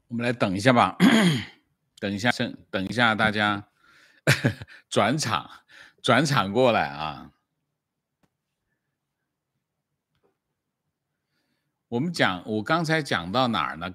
我们来等一下吧，等一下大家转场过来啊。我刚才讲到哪儿呢？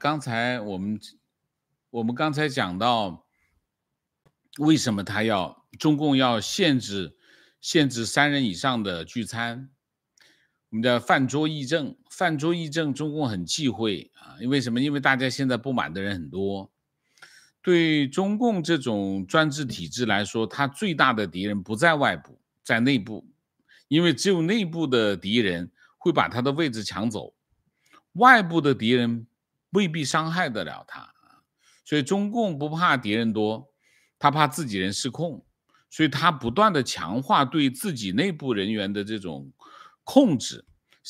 我们刚才讲到为什么中共要限制3人以上的聚餐？我们叫饭桌议政，饭桌议政，中共很忌讳啊，因为什么？因为大家现在不满的人很多。对中共这种专制体制来说，它最大的敌人不在外部，在内部，因为只有内部的敌人会把他的位置抢走，外部的敌人未必伤害得了他。所以中共不怕敌人多，他怕自己人失控，所以他不断的强化对自己内部人员的这种控制。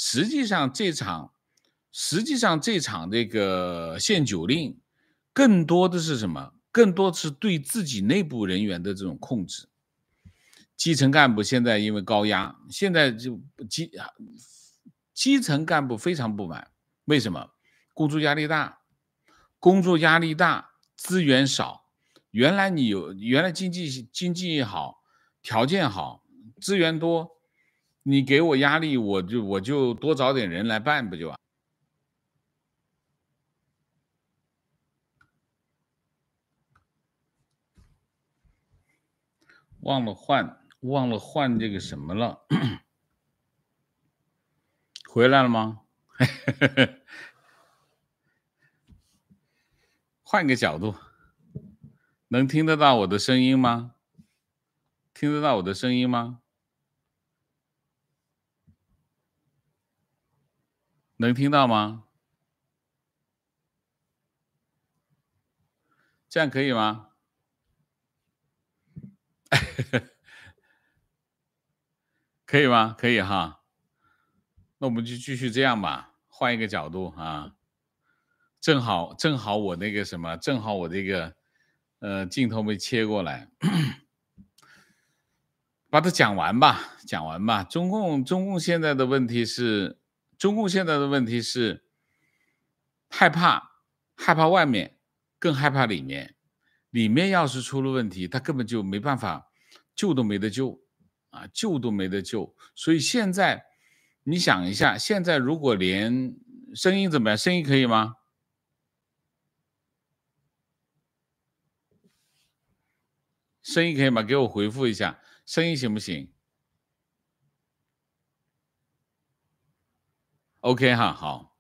实际上这场这个限酒令更多的是什么？更多是对自己内部人员的这种控制。基层干部现在因为高压，现在就基层干部非常不满。为什么？工作压力大，资源少。原来经济好，条件好，资源多，你给我压力，我就多找点人来办，不就完？忘了换这个什么了，回来了吗？换个角度，能听得到我的声音吗？听得到我的声音吗？能听到吗？这样可以吗？可以吗？可以哈。那我们就继续这样吧，换一个角度啊。正好我那个什么，正好我这个镜头没切过来，把它讲完吧。中共现在的问题是，害怕外面，更害怕里面。里面要是出了问题，他根本就没办法，救都没得救啊，救都没得救。所以现在你想一下，现在如果连声音怎么样？声音可以吗？声音可以吗？给我回复一下，声音行不行？OK 哈，好。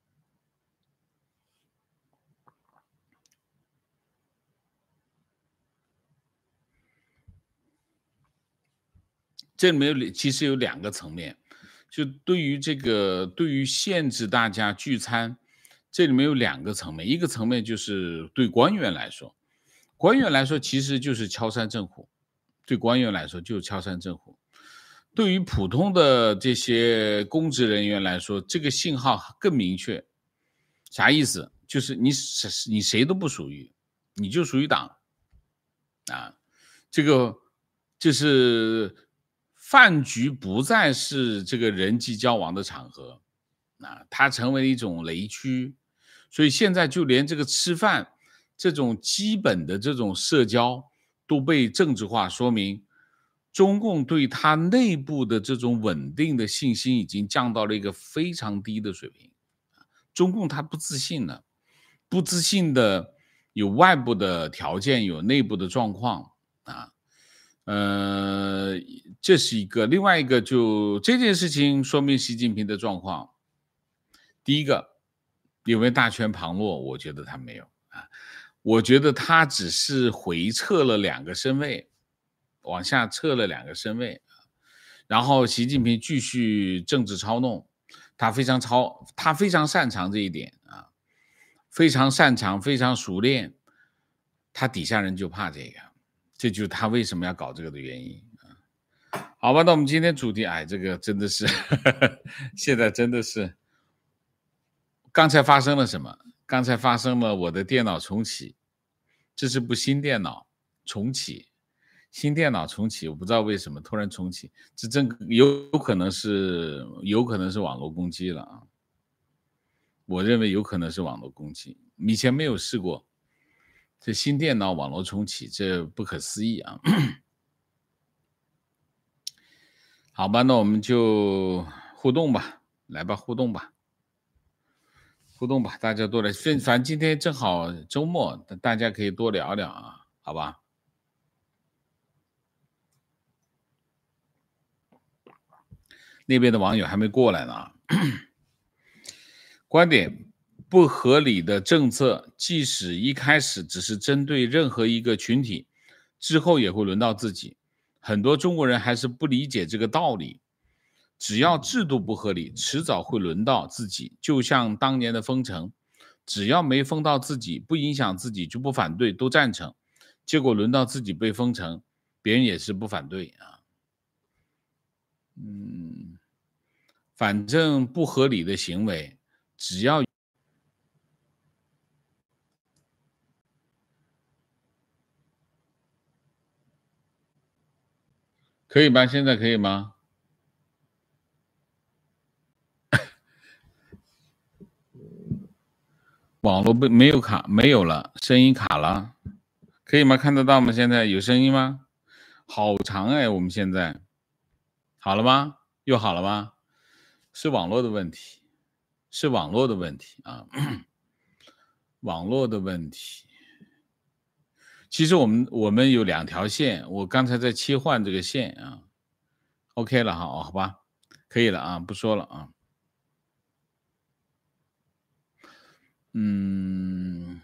这里面其实有2个层面，就对于限制大家聚餐，这里面有2个层面。一个层面就是对官员来说，其实就是敲山震虎，对官员来说就是敲山震虎。对于普通的这些公职人员来说，这个信号更明确。啥意思？就是你谁都不属于，你就属于党啊。这个就是饭局不再是这个人际交往的场合啊，它成为一种雷区。所以现在就连这个吃饭这种基本的这种社交都被政治化，说明中共对它内部的这种稳定的信心已经降到了一个非常低的水平。中共它不自信了，不自信的有外部的条件，有内部的状况啊。这是一个。另外一个，就这件事情说明习近平的状况。第一个，有没有大权旁落？我觉得他没有啊，我觉得他只是回撤了2个身位，往下撤了2个身位，然后习近平继续政治操弄，他非常擅长这一点啊，非常擅长，非常熟练，他底下人就怕这个，这就是他为什么要搞这个的原因。好吧，那我们今天主题，这个真的是现在真的是，刚才发生了什么？刚才发生了我的电脑重启，这是部新电脑重启，新电脑重启，我不知道为什么突然重启，这有可能是网络攻击了啊，我认为有可能是网络攻击。 以前没有试过。这新电脑网络重启，这不可思议啊！好吧，那我们就互动吧，来吧，互动吧，互动吧，大家多来。反正今天正好周末，大家可以多聊聊啊，好吧？那边的网友还没过来呢。观点：不合理的政策，即使一开始只是针对任何一个群体，之后也会轮到自己。很多中国人还是不理解这个道理。只要制度不合理，迟早会轮到自己。就像当年的封城，只要没封到自己，不影响自己，就不反对，都赞成。结果轮到自己被封城，别人也是不反对啊。反正不合理的行为，只要可以吗？现在可以吗？网络没有卡，没有了，声音卡了，可以吗？看得到吗？现在有声音吗？好长哎，我们现在好了吗？又好了吗？是网络的问题，是网络的问题啊，网络的问题。其实我们有两条线，我刚才在切换这个线啊。OK 了，好吧，可以了啊，不说了啊。嗯，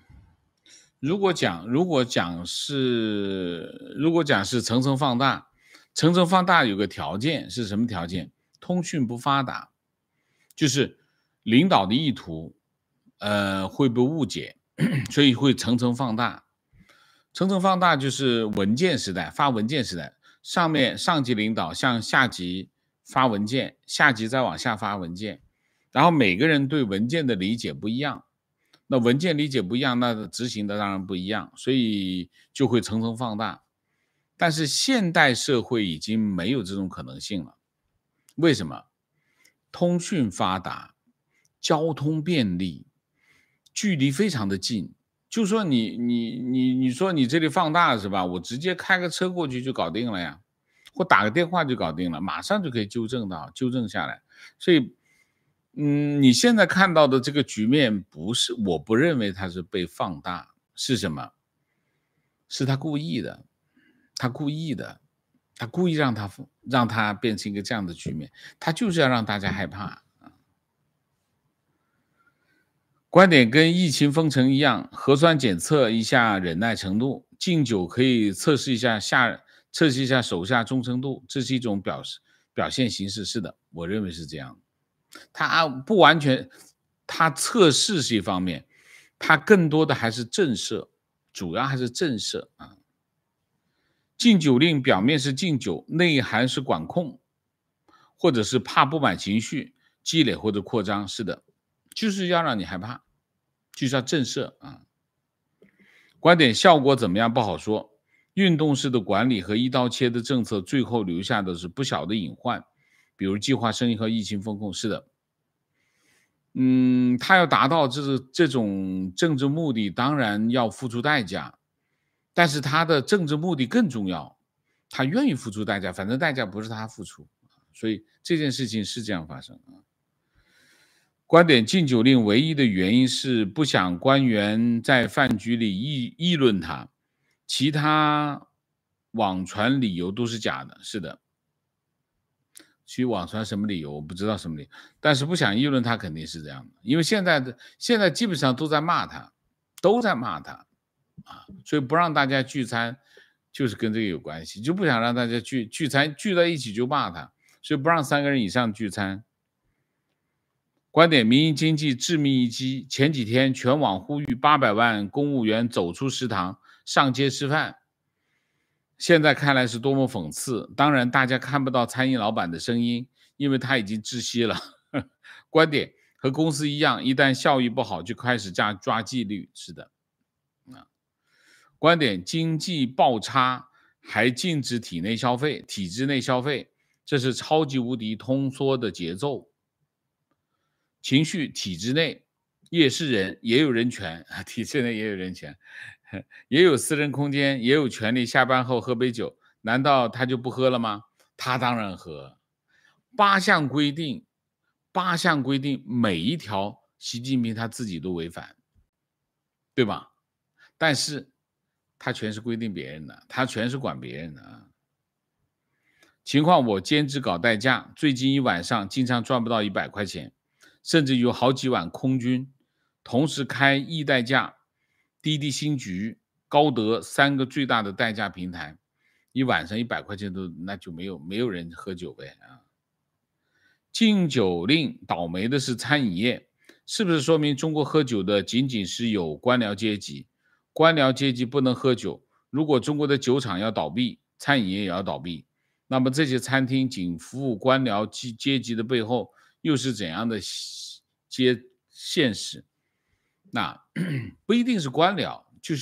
如果讲是层层放大，层层放大有个条件是什么条件？通讯不发达，就是领导的意图，会被误解，所以会层层放大。层层放大就是文件时代，发文件时代，上级领导向下级发文件，下级再往下发文件，然后每个人对文件的理解不一样，那文件理解不一样，那执行的当然不一样，所以就会层层放大。但是现代社会已经没有这种可能性了，为什么？通讯发达，交通便利，距离非常的近。就说你说你这里放大是吧？我直接开个车过去就搞定了呀，或打个电话就搞定了，马上就可以纠正下来。所以，你现在看到的这个局面，我不认为它是被放大，是什么？是他故意的，他故意的，他故意让它变成一个这样的局面，他就是要让大家害怕。观点跟疫情封城一样，核酸检测一下忍耐程度，敬酒可以测试一下手下忠诚度，这是一种表现形式。是的，我认为是这样。它不完全，它测试是一方面，它更多的还是震慑，主要还是震慑啊。禁酒令表面是禁酒，内涵是管控，或者是怕不满情绪积累或者扩张。是的，就是要让你害怕，就是要震慑啊。观点效果怎么样不好说，运动式的管理和一刀切的政策最后留下的是不小的隐患，比如计划生育和疫情风控。是的，他要达到这种政治目的，当然要付出代价，但是他的政治目的更重要，他愿意付出代价，反正代价不是他付出，所以这件事情是这样发生啊。观点禁酒令唯一的原因是不想官员在饭局里议论他，其他网传理由都是假的。是的，去网传什么理由我不知道什么理由，但是不想议论他肯定是这样的，因为现在基本上都在骂他，所以不让大家聚餐就是跟这个有关系，就不想让大家聚餐聚在一起就骂他，所以不让3个人以上聚餐。观点：民营经济致命一击。前几天全网呼吁800万公务员走出食堂上街吃饭，现在看来是多么讽刺。当然大家看不到餐饮老板的声音，因为他已经窒息了。观点：和公司一样，一旦效益不好就开始抓纪律。是的，观点：经济爆差还禁止体制内消费，这是超级无敌通缩的节奏。情绪：体制内也是人，也有人权，体制内也有人权，也有私人空间，也有权利下班后喝杯酒，难道他就不喝了吗？他当然喝。八项规定，八项规定每一条习近平他自己都违反，对吧？但是他全是规定别人的，他全是管别人的啊。情况我兼职搞代驾，最近一晚上经常赚不到100块钱，甚至有好几晚空军，同时开易代驾、滴滴新局、高德3个最大的代驾平台，一晚上100块钱都那就没有人喝酒呗啊。禁酒令倒霉的是餐饮业，是不是说明中国喝酒的仅仅是有官僚阶级？官僚阶级不能喝酒，如果中国的酒厂要倒闭，餐饮业也要倒闭，那么这些餐厅仅服务官僚阶级的背后，又是怎样的现实？那不一定是官僚，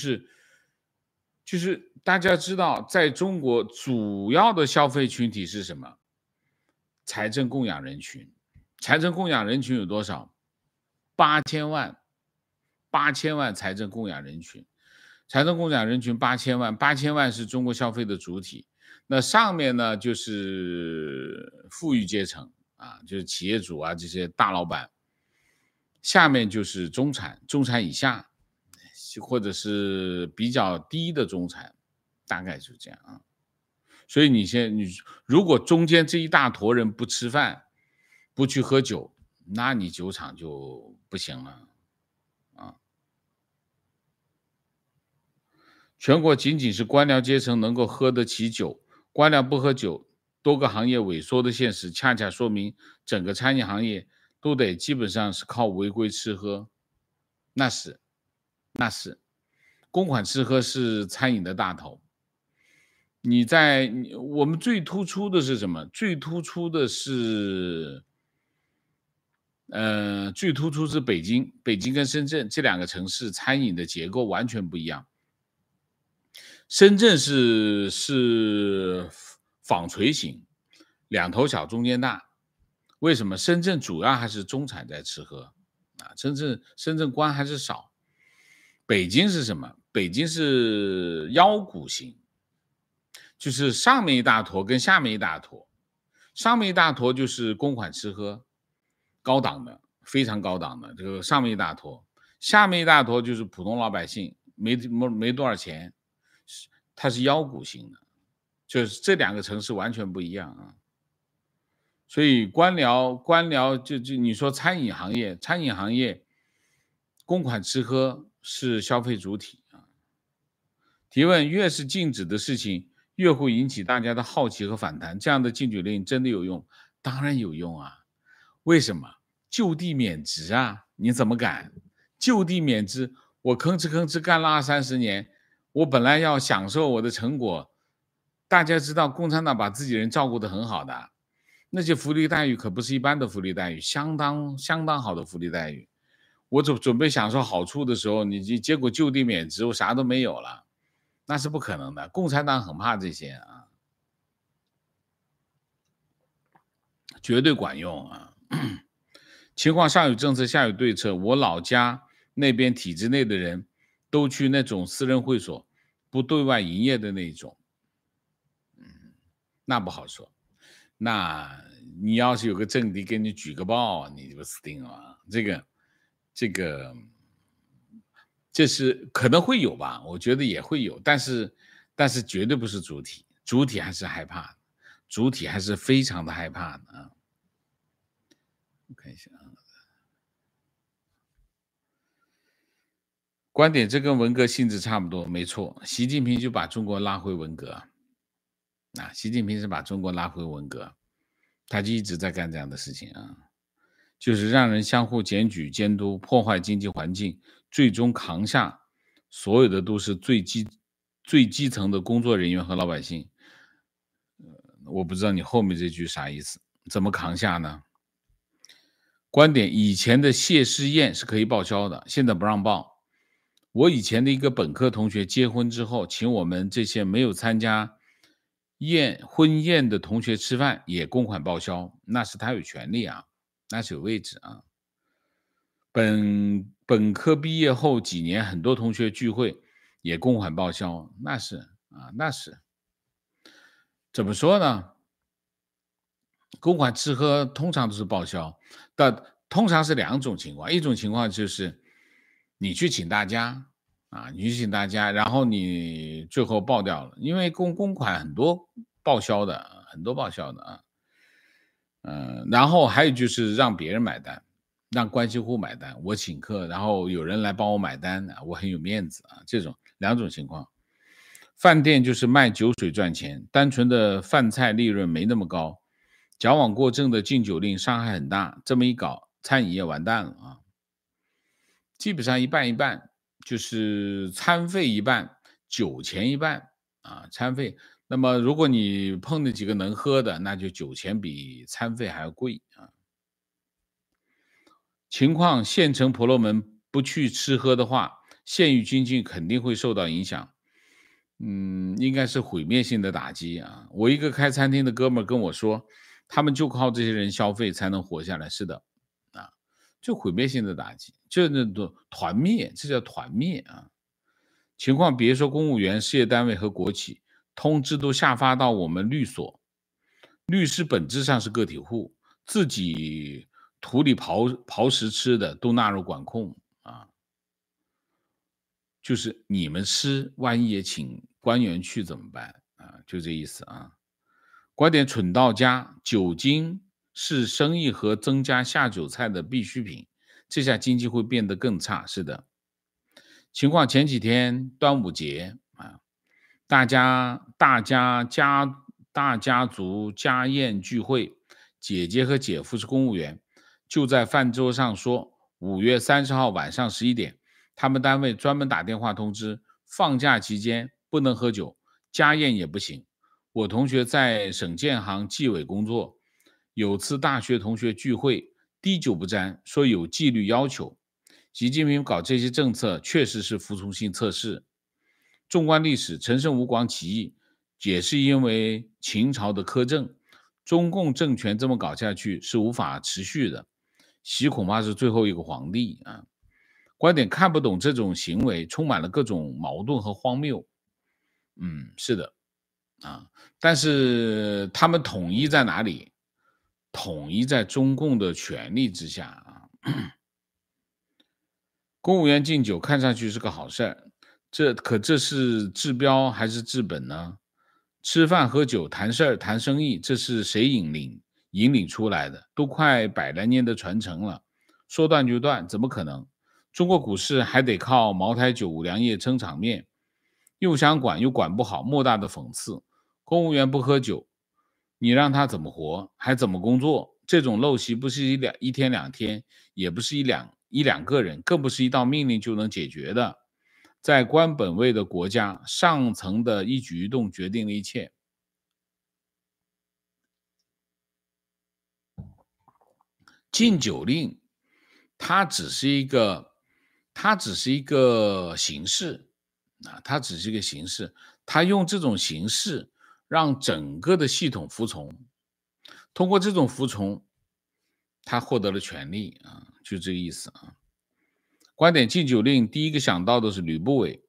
就是大家知道，在中国主要的消费群体是什么？财政供养人群。财政供养人群有多少？8000万，8000万财政供养人群。财政供养人群8000万，8000万是中国消费的主体。那上面呢，就是富裕阶层啊，就是企业主啊，这些大老板。下面就是中产，中产以下，或者是比较低的中产，大概就这样啊。所以你如果中间这一大坨人不吃饭，不去喝酒，那你酒厂就不行了啊。全国仅仅是官僚阶层能够喝得起酒，官僚不喝酒，多个行业萎缩的现实，恰恰说明整个餐饮行业都得基本上是靠违规吃喝。那是，那是，公款吃喝是餐饮的大头。我们最突出的是什么？最突出的是，最突出是北京，北京跟深圳这两个城市餐饮的结构完全不一样。深圳是纺锤型，两头小中间大。为什么？深圳主要还是中产在吃喝啊，深圳官还是少。北京是什么？北京是腰鼓型，就是上面一大坨跟下面一大坨，上面一大坨就是公款吃喝，高档的，非常高档的，这个上面一大坨，下面一大坨就是普通老百姓，没多少钱，它是腰鼓型的，就是这两个城市完全不一样啊。所以官僚就你说餐饮行业，餐饮行业公款吃喝是消费主体啊。提问：越是禁止的事情，越会引起大家的好奇和反弹。这样的禁酒令真的有用？当然有用啊！为什么？就地免职啊！你怎么敢？就地免职，我吭哧吭哧干了20-30年，我本来要享受我的成果。大家知道，共产党把自己人照顾得很好的，那些福利待遇可不是一般的福利待遇，相当好的福利待遇。我准备享受好处的时候，结果就地免职，我啥都没有了。那是不可能的，共产党很怕这些啊，绝对管用啊。情况上有政策，下有对策。我老家那边体制内的人都去那种私人会所，不对外营业的那种，那不好说。那你要是有个政敌给你举个报，你就死定了。这个这是可能会有吧，我觉得也会有，但是绝对不是主体，主体还是害怕的，主体还是非常的害怕的啊。我看一下啊，观点这跟文革性质差不多，没错，习近平就把中国拉回文革啊，习近平是把中国拉回文革，他就一直在干这样的事情啊，就是让人相互检举监督，破坏经济环境，最终扛下所有的都是最基层的工作人员和老百姓。我不知道你后面这句啥意思，怎么扛下呢？观点：以前的谢师宴是可以报销的，现在不让报。我以前的一个本科同学结婚之后，请我们这些没有参加婚宴的同学吃饭，也公款报销，那是他有权利啊，那是有位置啊。 本科毕业后几年，很多同学聚会也公款报销，那是啊，那是怎么说呢？公款吃喝通常都是报销，但通常是两种情况，一种情况就是你去请大家啊，你去请大家，然后你最后报掉了，因为公款很多报销的，很多报销的啊。然后还有就是让别人买单，让关系户买单，我请客，然后有人来帮我买单，我很有面子啊，这种两种情况。饭店就是卖酒水赚钱，单纯的饭菜利润没那么高，矫枉过正的禁酒令伤害很大，这么一搞，餐饮业完蛋了啊！基本上一半一半，就是餐费一半，酒钱一半啊，餐费。那么如果你碰那几个能喝的，那就酒钱比餐费还要贵啊。情况县城婆罗门不去吃喝的话，县域经济肯定会受到影响。应该是毁灭性的打击啊！我一个开餐厅的哥们儿跟我说，他们就靠这些人消费才能活下来。是的，啊，就毁灭性的打击，就那种团灭，这叫团灭啊！情况别说公务员、事业单位和国企，通知都下发到我们律所，律师本质上是个体户，自己土里刨食吃的都纳入管控啊。就是你们吃，万一也请官员去怎么办啊？就这意思啊。观点蠢到家，酒精是生意和增加下酒菜的必需品，这下经济会变得更差。是的，情况前几天端午节啊，大家族家宴聚会，姐姐和姐夫是公务员，就在饭桌上说5月30号晚上11点，他们单位专门打电话通知，放假期间不能喝酒，家宴也不行。我同学在省建行纪委工作，有次大学同学聚会，滴酒不沾，说有纪律要求。习近平搞这些政策确实是服从性测试。纵观历史，陈胜吴广起义也是因为秦朝的苛政，中共政权这么搞下去是无法持续的。习恐怕是最后一个皇帝啊！观点看不懂这种行为，充满了各种矛盾和荒谬。是的啊，但是他们统一在哪里？统一在中共的权力之下啊。公务员敬酒看上去是个好事儿，这是治标还是治本呢？吃饭喝酒谈事儿谈生意，这是谁引领出来的？都快100来年的传承了，说断就断，怎么可能？中国股市还得靠茅台酒、五粮液撑场面，又想管又管不好，莫大的讽刺。公务员不喝酒，你让他怎么活，还怎么工作？这种陋习不是一天两天，也不是一两个人，更不是一道命令就能解决的。在官本位的国家，上层的一举一动决定了一切。禁酒令，它只是一个，它只是一个形式啊，它只是一个形式。它用这种形式让整个的系统服从，通过这种服从，他获得了权利啊，就这个意思啊。观点禁酒令，第一个想到的是吕不韦，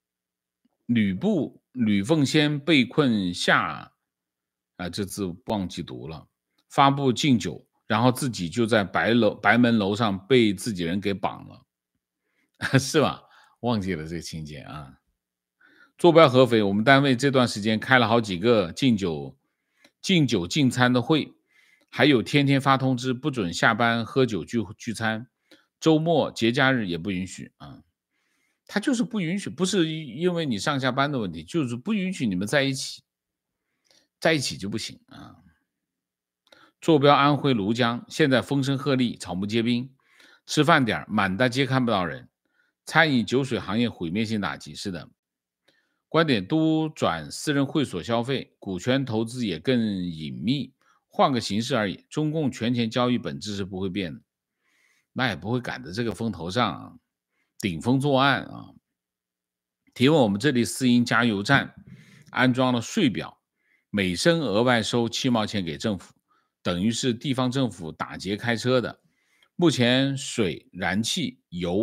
吕奉先被困下这字忘记读了，发布禁酒，然后自己就在白门楼上被自己人给绑了，是吧？忘记了这个情节啊。坐标合肥，我们单位这段时间开了好几个禁餐的会，还有天天发通知不准下班喝酒聚餐，周末节假日也不允许啊。他就是不允许，不是因为你上下班的问题，就是不允许你们在一起，在一起就不行啊。坐标安徽庐江，现在风声鹤唳，草木皆兵，吃饭点满大街看不到人，餐饮酒水行业毁灭性打击。是的，观点都转私人会所消费，股权投资也更隐秘，换个形式而已。中共权钱交易本质是不会变的，那也不会赶在这个风头上啊，顶风作案啊。提问：我们这里私营加油站安装了税表，每升额外收7毛钱给政府，等于是地方政府打劫开车的。目前水、燃气、油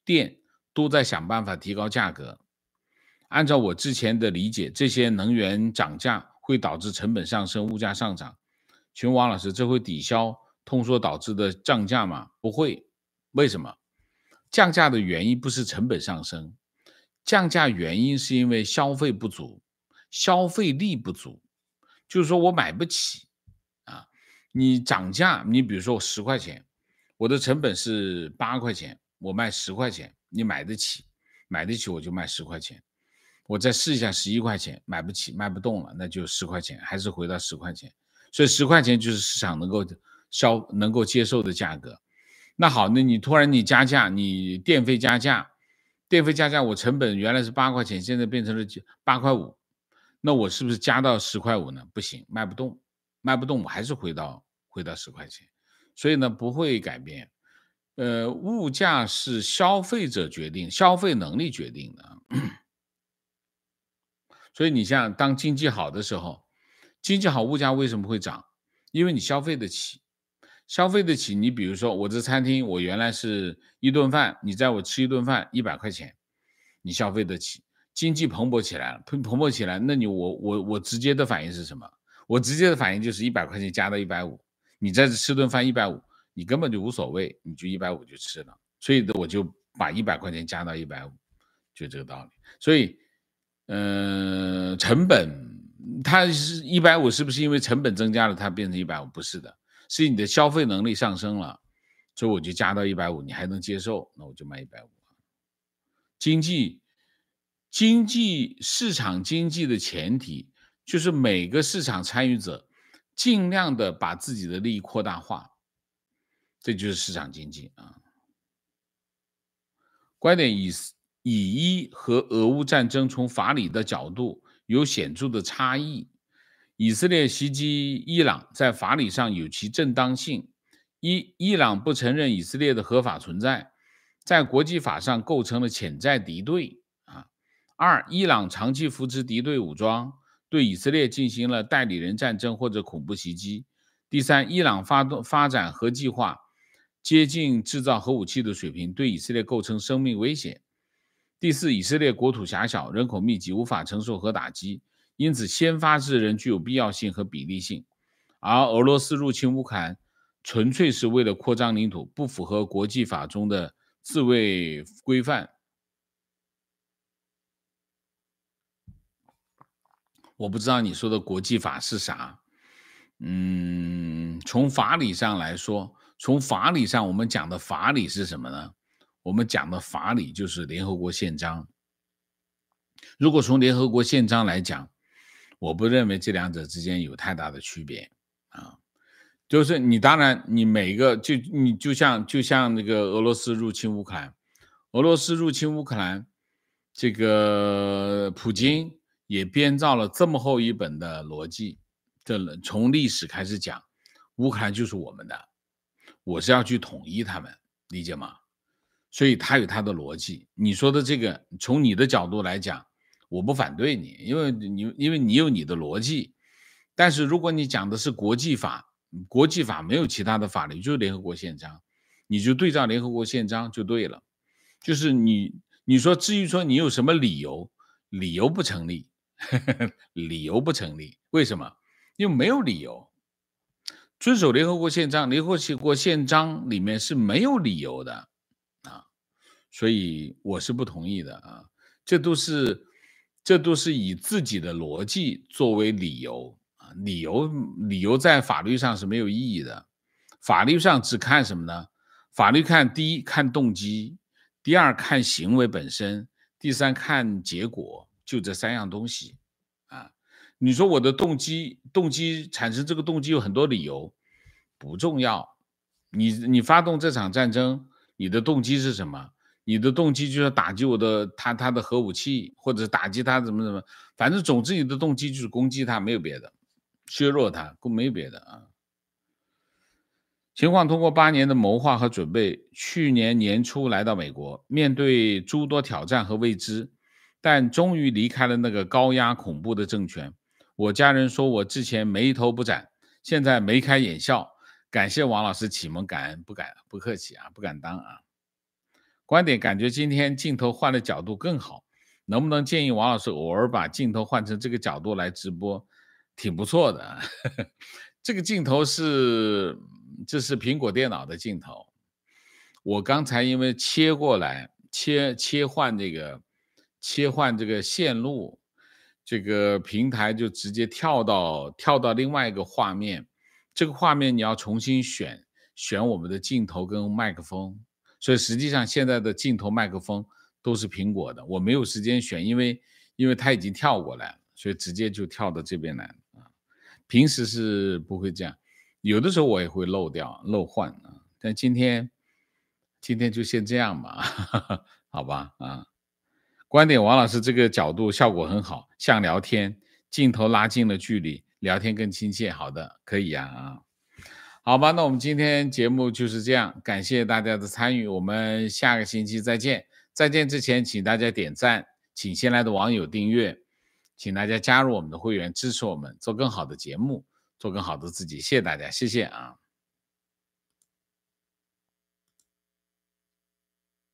电都在想办法提高价格。按照我之前的理解，这些能源涨价会导致成本上升、物价上涨。请问王老师，这会抵消通缩导致的涨价吗？不会。为什么？降价的原因不是成本上升，降价原因是因为消费不足，消费力不足，就是说我买不起啊。你涨价，你比如说我10块钱，我的成本是8块钱，我卖10块钱，你买得起，买得起我就卖10块钱。我再试一下11块钱，买不起，卖不动了，那就10块钱，还是回到10块钱。所以10块钱就是市场能够接受的价格。那好，那你突然你加价，你电费加价，电费加价，我成本原来是8块钱，现在变成了8块5，那我是不是加到10块5呢？不行，卖不动，卖不动，我还是回到10块钱。所以呢，不会改变。物价是消费者决定，消费能力决定的。所以你像当经济好的时候，经济好物价为什么会涨？因为你消费得起，消费得起。你比如说我这餐厅，我原来是一顿饭，你在我吃一顿饭100块钱，你消费得起。经济蓬勃起来了，蓬勃起来，那我直接的反应是什么？我直接的反应就是100块钱加到150，你在这吃顿饭150，你根本就无所谓，你就150就吃了。所以我就把100块钱加到150，就这个道理。所以成本它是150，是不是因为成本增加了它变成150？不是的，是你的消费能力上升了，所以我就加到150，你还能接受，那我就卖150。市场经济的前提就是每个市场参与者尽量的把自己的利益扩大化，这就是市场经济啊。观点以和俄乌战争从法理的角度有显著的差异。以色列袭击伊朗在法理上有其正当性，伊朗不承认以色列的合法存在，在国际法上构成了潜在敌对啊。二，伊朗长期扶持敌对武装，对以色列进行了代理人战争或者恐怖袭击。第三，伊朗发展核计划接近制造核武器的水平，对以色列构成生命危险。第四，以色列国土狭小，人口密集，无法承受核打击，因此先发制人具有必要性和比例性。而俄罗斯入侵乌克兰纯粹是为了扩张领土，不符合国际法中的自卫规范。我不知道你说的国际法是啥。从法理上来说，从法理上我们讲的法理是什么呢？我们讲的法理就是联合国宪章。如果从联合国宪章来讲，我不认为这两者之间有太大的区别啊。就是你当然你每个就像那个俄罗斯入侵乌克兰，这个普京也编造了这么厚一本的逻辑，从历史开始讲，乌克兰就是我们的，我是要去统一他们，理解吗？所以他有他的逻辑。你说的这个，从你的角度来讲，我不反对你，因为你有你的逻辑。但是如果你讲的是国际法，国际法没有其他的法律，就是联合国宪章，你就对照联合国宪章就对了。就是你说至于说你有什么理由，理由不成立，理由不成立。为什么？因为没有理由。遵守联合国宪章，联合国宪章里面是没有理由的啊，所以我是不同意的啊。这都是以自己的逻辑作为理由啊，理由在法律上是没有意义的。法律上只看什么呢？法律看第一看动机，第二看行为本身，第三看结果，就这3样东西啊。你说我的动机产生这个动机有很多理由，不重要。你发动这场战争，你的动机是什么？你的动机就是打击他的核武器，或者是打击他怎么，反正总之你的动机就是攻击他，没有别的，削弱他，没有别的啊。情况通过8年的谋划和准备，去年年初来到美国，面对诸多挑战和未知，但终于离开了那个高压恐怖的政权。我家人说我之前眉头不展，现在眉开眼笑。感谢王老师启蒙，感恩不客气啊，不敢当啊。 观点感觉今天镜头换的角度更好，能不能建议王老师偶尔把镜头换成这个角度来直播？挺不错的。这个镜头这是苹果电脑的镜头，我刚才因为切过来，切换这个线路，这个平台就直接跳到另外一个画面，这个画面你要重新选我们的镜头跟麦克风，所以实际上现在的镜头、麦克风都是苹果的，我没有时间选，因为它已经跳过来了，所以直接就跳到这边来了啊。平时是不会这样，有的时候我也会漏换啊，但今天就先这样吧，好吧啊。观点王老师这个角度效果很好，像聊天，镜头拉近了距离，聊天更亲切。好的，可以呀啊。好吧，那我们今天节目就是这样，感谢大家的参与，我们下个星期再见。再见之前，请大家点赞，请新来的网友订阅，请大家加入我们的会员，支持我们做更好的节目，做更好的自己。谢谢大家，谢谢啊。